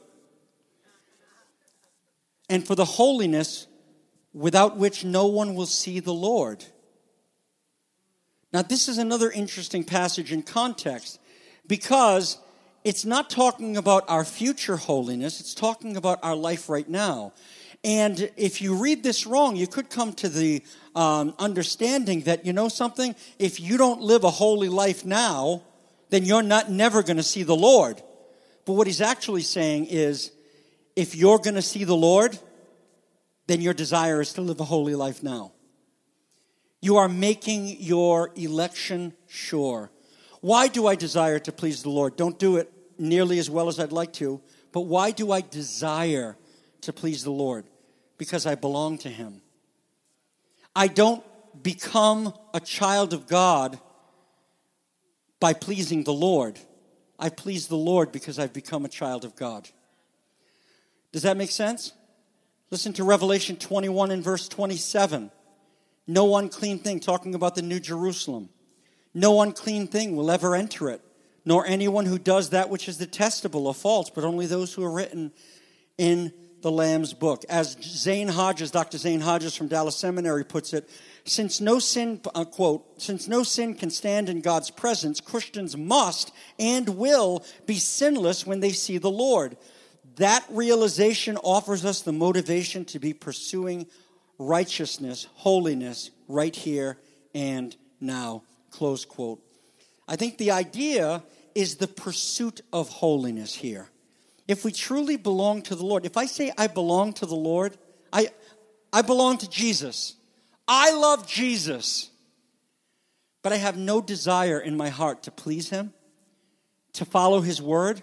And for the holiness without which no one will see the Lord. Now, this is another interesting passage in context because it's not talking about our future holiness. It's talking about our life right now. And if you read this wrong, you could come to the um, understanding that, you know something? If you don't live a holy life now, then you're not never going to see the Lord. But what he's actually saying is, if you're going to see the Lord, then your desire is to live a holy life now. You are making your election sure. Why do I desire to please the Lord? Don't do it nearly as well as I'd like to. But why do I desire to please the Lord? Because I belong to him. I don't become a child of God by pleasing the Lord. I please the Lord because I've become a child of God. Does that make sense? Listen to Revelation twenty-one and verse twenty-seven. No unclean thing, talking about the New Jerusalem. No unclean thing will ever enter it, nor anyone who does that which is detestable or false, but only those who are written in the Lamb's book. As Zane Hodges, Doctor Zane Hodges from Dallas Seminary puts it, since no sin, uh, quote, since no sin can stand in God's presence, Christians must and will be sinless when they see the Lord. That realization offers us the motivation to be pursuing righteousness, holiness, right here and now, close quote. I think the idea is the pursuit of holiness here. If we truly belong to the Lord, if I say I belong to the Lord, I, I belong to Jesus. I love Jesus. But I have no desire in my heart to please him, to follow his word,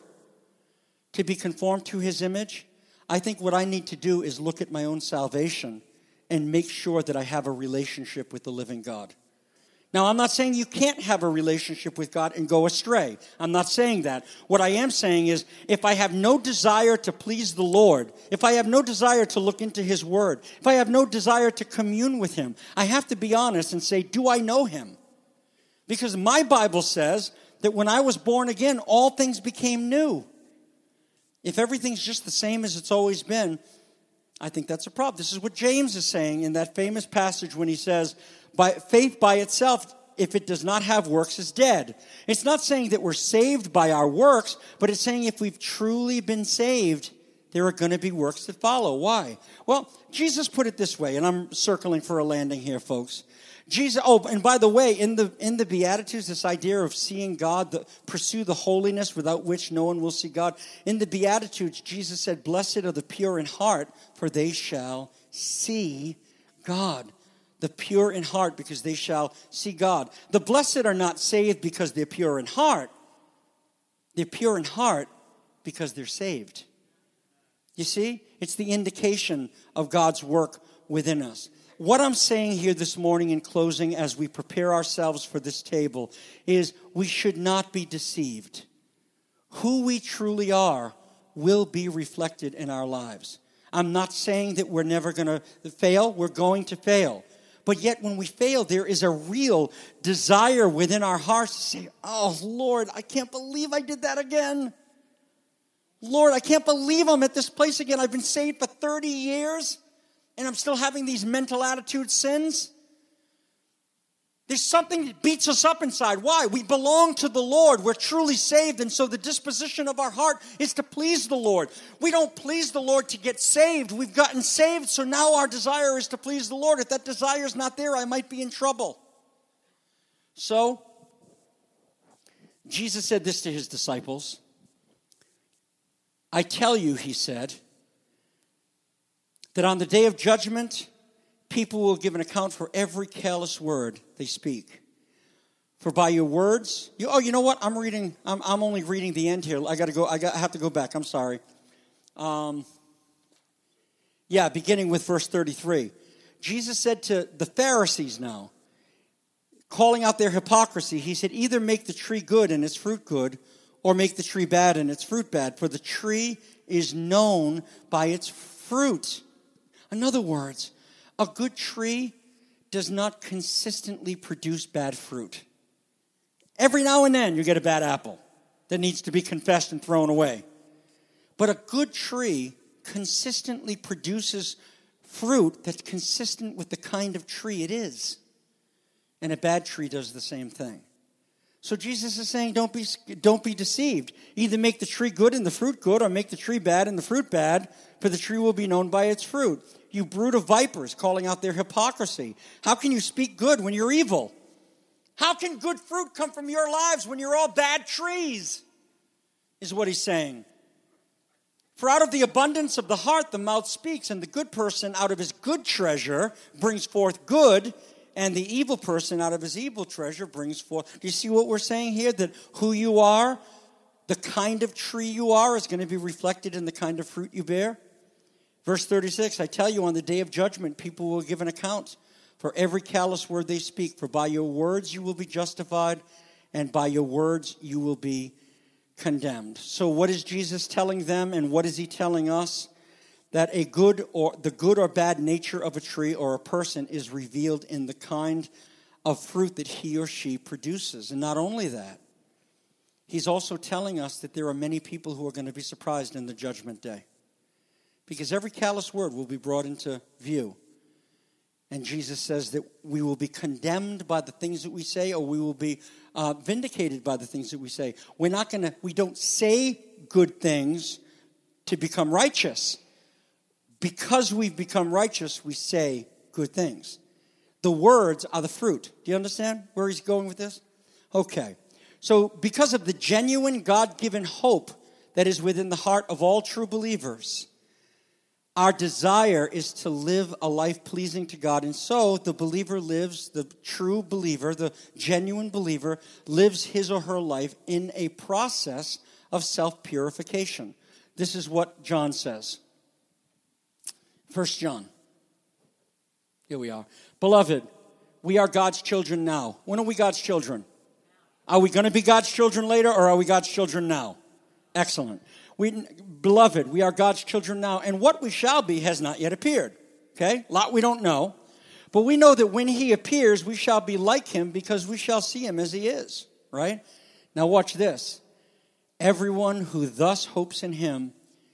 to be conformed to his image. I think what I need to do is look at my own salvation and make sure that I have a relationship with the living God. Now, I'm not saying you can't have a relationship with God and go astray. I'm not saying that. What I am saying is, if I have no desire to please the Lord, if I have no desire to look into his word, if I have no desire to commune with him, I have to be honest and say, do I know him? Because my Bible says that when I was born again, all things became new. If everything's just the same as it's always been, I think that's a problem. This is what James is saying in that famous passage when he says, by faith by itself, if it does not have works, is dead. It's not saying that we're saved by our works, but it's saying if we've truly been saved, there are going to be works that follow. Why? Well, Jesus put it this way, and I'm circling for a landing here, folks. Jesus. Oh, and by the way, in the in the Beatitudes, this idea of seeing God, the, pursue the holiness without which no one will see God. In the Beatitudes, Jesus said, "Blessed are the pure in heart, for they shall see God." The pure in heart, because they shall see God. The blessed are not saved because they're pure in heart. They're pure in heart because they're saved. You see? It's the indication of God's work within us. What I'm saying here this morning in closing as we prepare ourselves for this table is we should not be deceived. Who we truly are will be reflected in our lives. I'm not saying that we're never going to fail. We're going to fail. But yet when we fail, there is a real desire within our hearts to say, oh, Lord, I can't believe I did that again. Lord, I can't believe I'm at this place again. I've been saved for thirty years, and I'm still having these mental attitude sins. There's something that beats us up inside. Why? We belong to the Lord. We're truly saved, and so the disposition of our heart is to please the Lord. We don't please the Lord to get saved. We've gotten saved, so now our desire is to please the Lord. If that desire is not there, I might be in trouble. So, Jesus said this to his disciples. I tell you, he said, that on the day of judgment, people will give an account for every careless word they speak. For by your words, you, oh, you know what? I'm reading. I'm, I'm only reading the end here. I got to go. I, got, I have to go back. I'm sorry. Um, yeah, beginning with verse thirty-three. Jesus said to the Pharisees now, calling out their hypocrisy, he said, either make the tree good and its fruit good, or make the tree bad and its fruit bad. For the tree is known by its fruit. In other words, a good tree does not consistently produce bad fruit. Every now and then you get a bad apple that needs to be confessed and thrown away. But a good tree consistently produces fruit that's consistent with the kind of tree it is. And a bad tree does the same thing. So Jesus is saying, don't be, don't be deceived. Either make the tree good and the fruit good, or make the tree bad and the fruit bad, for the tree will be known by its fruit. You brood of vipers, calling out their hypocrisy. How can you speak good when you're evil? How can good fruit come from your lives when you're all bad trees? Is what he's saying. For out of the abundance of the heart the mouth speaks, and the good person out of his good treasure brings forth good, and the evil person out of his evil treasure brings forth. Do you see what we're saying here? That who you are, the kind of tree you are, is going to be reflected in the kind of fruit you bear. Verse thirty-six, I tell you, on the day of judgment, people will give an account for every callous word they speak. For by your words you will be justified, and by your words you will be condemned. So what is Jesus telling them, and what is he telling us? That a good or the good or bad nature of a tree or a person is revealed in the kind of fruit that he or she produces. And not only that, he's also telling us that there are many people who are going to be surprised in the judgment day. Because every callous word will be brought into view. And Jesus says that we will be condemned by the things that we say, or we will be uh, vindicated by the things that we say. We're not going to, we don't say good things to become righteous. Because we've become righteous, we say good things. The words are the fruit. Do you understand where he's going with this? Okay. So because of the genuine God-given hope that is within the heart of all true believers, our desire is to live a life pleasing to God. And so the believer lives, the true believer, the genuine believer, lives his or her life in a process of self-purification. This is what John says. First John. Here we are. Beloved, we are God's children now. When are we God's children? Are we going to be God's children later, or are we God's children now? Excellent. We, beloved, we are God's children now, and what we shall be has not yet appeared. Okay? A lot we don't know. But we know that when he appears, we shall be like him because we shall see him as he is. Right? Now watch this. Everyone who thus hopes in him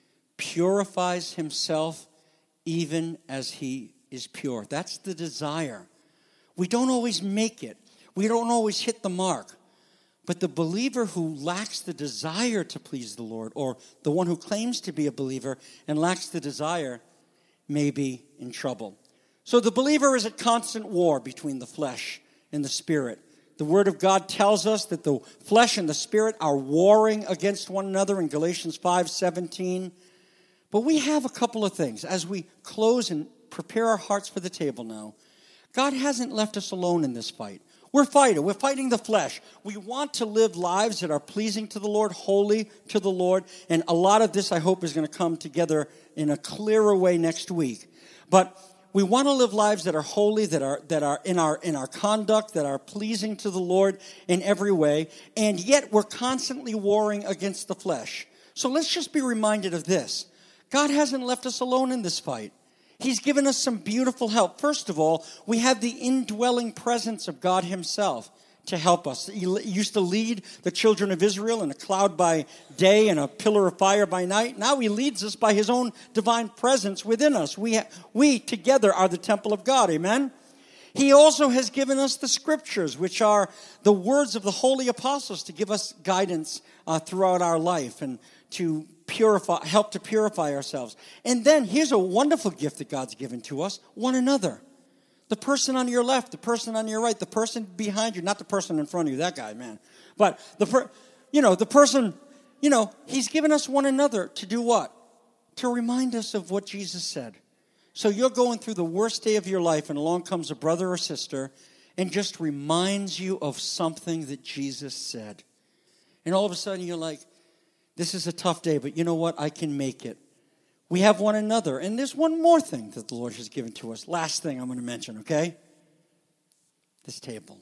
purifies himself even as he is pure. That's the desire. We don't always make it. We don't always hit the mark. But the believer who lacks the desire to please the Lord, or the one who claims to be a believer and lacks the desire, may be in trouble. So the believer is at constant war between the flesh and the spirit. The Word of God tells us that the flesh and the spirit are warring against one another in Galatians five seventeen. But we have a couple of things. As we close and prepare our hearts for the table now, God hasn't left us alone in this fight. We're fighting. We're fighting the flesh. We want to live lives that are pleasing to the Lord, holy to the Lord. And a lot of this, I hope, is going to come together in a clearer way next week. But we want to live lives that are holy, that are that are in our in our conduct, that are pleasing to the Lord in every way. And yet we're constantly warring against the flesh. So let's just be reminded of this. God hasn't left us alone in this fight. He's given us some beautiful help. First of all, we have the indwelling presence of God himself to help us. He used to lead the children of Israel in a cloud by day and a pillar of fire by night. Now he leads us by his own divine presence within us. We, ha- we together are the temple of God. Amen? He also has given us the scriptures, which are the words of the holy apostles to give us guidance uh, throughout our life and to purify, help to purify ourselves. And then here's a wonderful gift that God's given to us, one another. The person on your left, the person on your right, the person behind you, not the person in front of you, that guy, man. But the per, you know, the person, you know, he's given us one another to do what? To remind us of what Jesus said. So you're going through the worst day of your life, and along comes a brother or sister and just reminds you of something that Jesus said. And all of a sudden you're like, this is a tough day, but you know what? I can make it. We have one another. And there's one more thing that the Lord has given to us. Last thing I'm going to mention, okay? This table.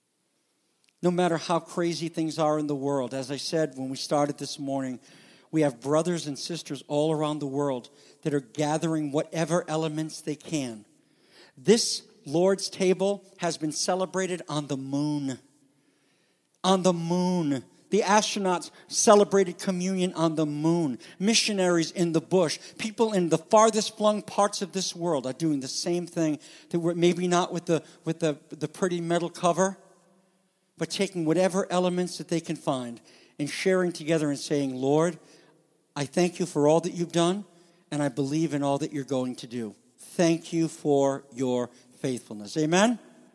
No matter how crazy things are in the world, as I said when we started this morning, we have brothers and sisters all around the world that are gathering whatever elements they can. This Lord's table has been celebrated on the moon. On the moon. The astronauts celebrated communion on the moon. Missionaries in the bush. People in the farthest flung parts of this world are doing the same thing. That we're maybe not with the with the, the pretty metal cover, but taking whatever elements that they can find and sharing together and saying, Lord, I thank you for all that you've done, and I believe in all that you're going to do. Thank you for your faithfulness. Amen?